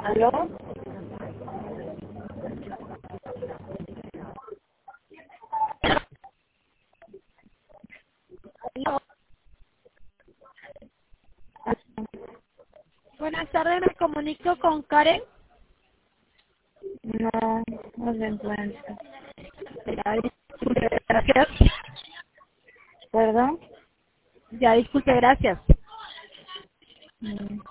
¿Aló? Aló. Buenas tardes, me comunico con Karen. No, no se encuentra. Ya, disculpe, gracias. ¿Perdón? Ya, disculpe, gracias. Mm.